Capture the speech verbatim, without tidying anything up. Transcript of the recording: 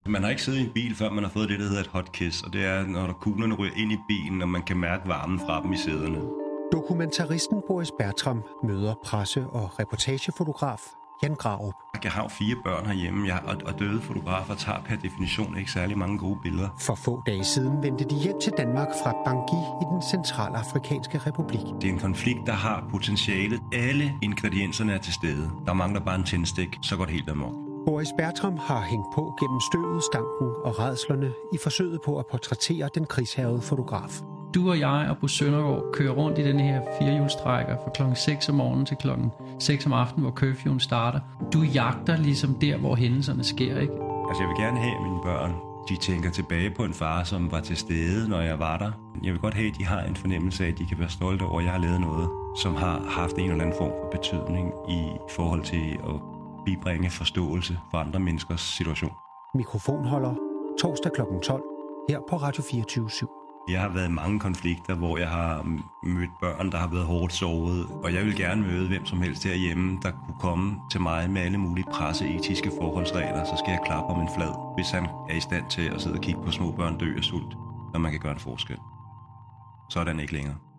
Man har ikke siddet i en bil, før man har fået det, der hedder et hot kiss, og det er, når der kuglerne ryger ind i bilen, og man kan mærke varmen fra dem i sæderne. Dokumentaristen Boris Bertram møder presse- og reportagefotograf Jan Grarup. Jeg har jo fire børn herhjemme, jeg, og, og døde fotografer tager per definition ikke særlig mange gode billeder. For få dage siden vendte de hjem til Danmark fra Bangui i den centralafrikanske republik. Det er en konflikt, der har potentiale. Alle ingredienserne er til stede. Der mangler bare en tændstik, så går det helt amok. Boris Bertram har hængt på gennem støvet, stanken og rædslerne i forsøget på at portrættere den krigshærgede fotograf. Du og jeg og Bo Søndergaard kører rundt i den her firehjulstrækker fra klokken seks om morgenen til klokken seks om aftenen, hvor curfewen starter. Du jagter ligesom der, hvor hændelserne sker, ikke? Altså, jeg vil gerne have, at mine børn, de tænker tilbage på en far, som var til stede, når jeg var der. Jeg vil godt have, at de har en fornemmelse af, at de kan være stolte over, at jeg har lavet noget, som har haft en eller anden form for betydning i forhold til at bibringe forståelse for andre menneskers situation. Mikrofonholder torsdag klokken tolv her på Radio fireogtyve syv. Jeg har været i mange konflikter, hvor jeg har mødt børn, der har været hårdt såret, og jeg vil gerne møde hvem som helst herhjemme, der kunne komme til mig med alle mulige presseetiske forholdsregler, så skal jeg klappe om en flad, hvis han er i stand til at sidde og kigge på små børn dø af sult, når man kan gøre en forskel. Så er den ikke længere.